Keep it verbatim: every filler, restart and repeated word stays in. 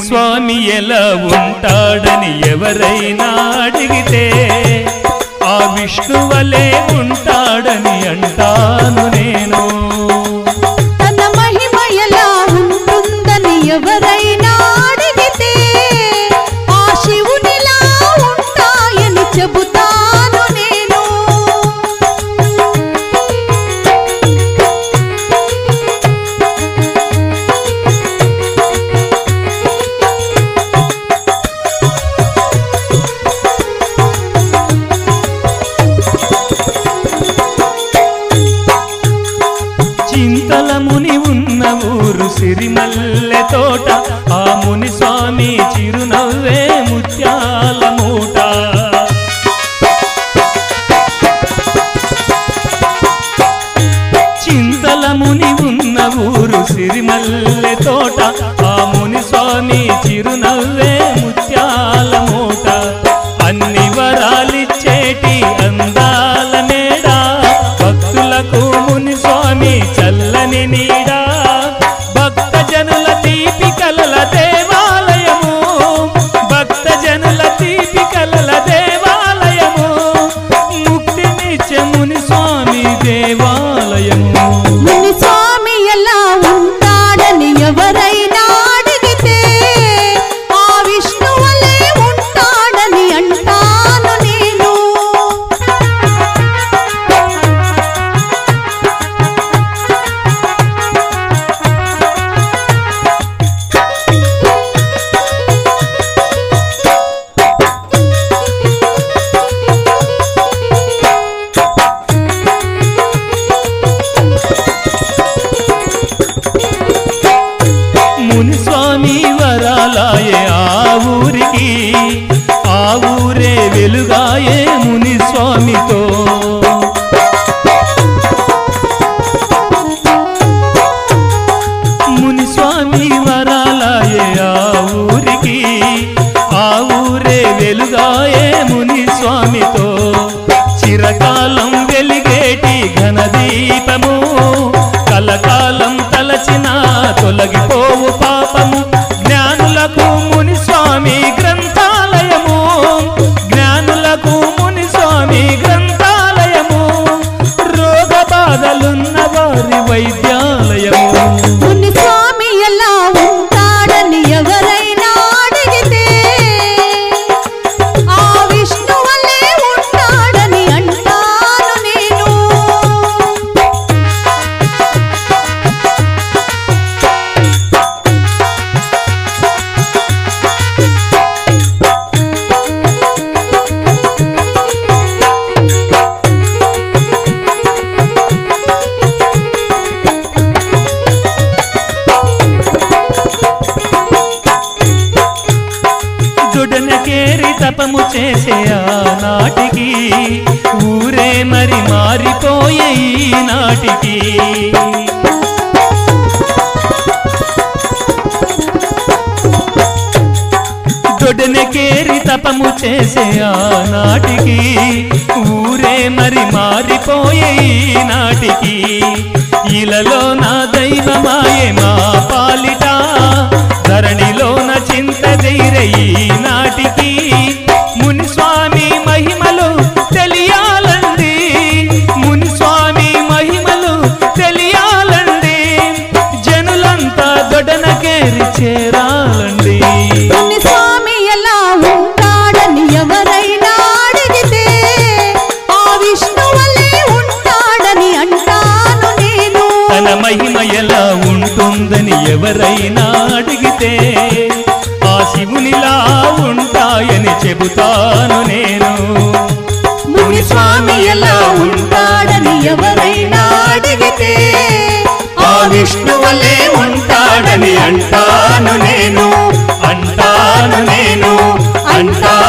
మునిస్వామి ఎలా ఉంటాడని ఎవరైనా అడిగితే ఆ విష్ణువలే ఉంటాడని అంటాను నేను. తన మహిమ ఎలా ఉంటుందని ఎవరైనా అడిగితే ఆ శివునిలా ఉంటాయని చెబుతాను నేను. చింతల ముని ఉన్న ఊరు సిరిమల్లె తోట, ఆ ముని స్వామి చిరునవ్వే ముత్యాల మూట. చింతల ముని ఉన్న ఊరు సిరిమల్లె తోట, ఆ ముని స్వామి చిరునవ్వే ముత్యాల మూట. అన్ని వరాలిచ్చేటి అందాల మేడ, భక్తులకు ముని స్వామి చల్లని నీడా. భక్త జనుల తీపి కలల దేవాలయము, భక్త జనుల తీపి కలల దేవాలయము, ముక్తినిచ్చే ముని స్వామి దేవాలయము. ముని స్వామి ఎలా ఉంటాడని ఎవరైనా అడిగితే ఆ విష్ణువలే ఉంటాడని అంటాను నేను. ముని స్వామి వరాలాయే ఆ ఊరికి, ఆ ఊరే వెలుగాయే ముని స్వామితో. ముని స్వామి వరాలాయే ఆ ఊరికి, ఆ ఊరే వెలుగాయే ముని స్వామితో. చిరకాలం వెలిగేటి ఘనదీపము, కలకాలం తలచిన తొలగిపోవు పాపము. జ్ఞానులకు ముని స్వామి గ్రంథాలయము, జ్ఞానులకు ముని స్వామి గ్రంథాలయము, రోగ బాధలున్న వారి వైద్యాలయము. ముని స్వామి ఎలా ఉంటాడని ఎవరైనా అడిగితే ఆ విష్ణువలే ఉంటాడని అంటాను నేను. జుడనకేరి తపము చేసే ఆనాటికి, ఊరే మరి మారిపోయే ఈనాటికి. జుడనకేరి తపము చేసే ఆనాటికి, ఊరే మరి మారిపోయే ఈనాటికి. ఇలలో నా దైవమాయే మా పాలిట, ధరణిలోన చింత ధైర్య ఈనాటికి. ముని స్వామి మహిమలు తెలియాలండి, ముని స్వామి మహిమలు తెలియాలండి, జనులంతా దొడనకేరి చేరాలండి. ముని స్వామి ఎలా ఉంటాడని ఎవరైనా అడిగితే ఆ విష్ణువలే ఉంటాడని అంటాను నేను. తన మహిమ ఎలా ఉంటుందని ఎవరైనా అడిగితే ఆ శివునిలా ఉంటాయని చెబుతాను నేను. ముని స్వామి ఎలా ఉంటాడని ఎవరైనా అడిగితే ఆ విష్ణువలే ఉంటాడని అంటాను నేను, అంటాను నేను, అంటాను.